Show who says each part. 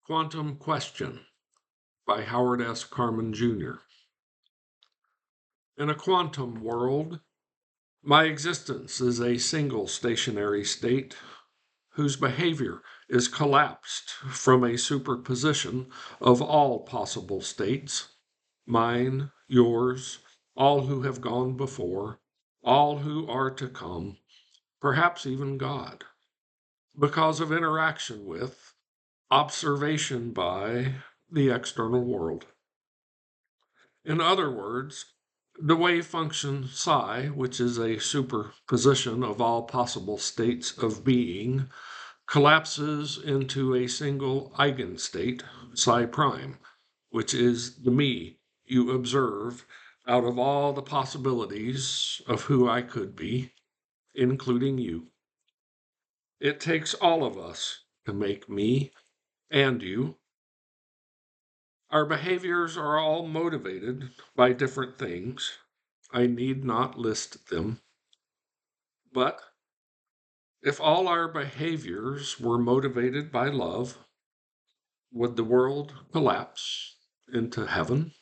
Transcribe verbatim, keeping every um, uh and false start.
Speaker 1: Quantum Question by Howard S. Carman, Junior In a quantum world, my existence is a single stationary state whose behavior is collapsed from a superposition of all possible states, mine, yours, all who have gone before, all who are to come, perhaps even God, because of interaction with, observation by, the external world. In other words, the wave function psi, which is a superposition of all possible states of being, collapses into a single eigenstate, psi prime, which is the me you observe out of all the possibilities of who I could be, including you. It takes all of us to make me and you. Our behaviors are all motivated by different things. I need not list them. But if all our behaviors were motivated by love, would the world collapse into heaven?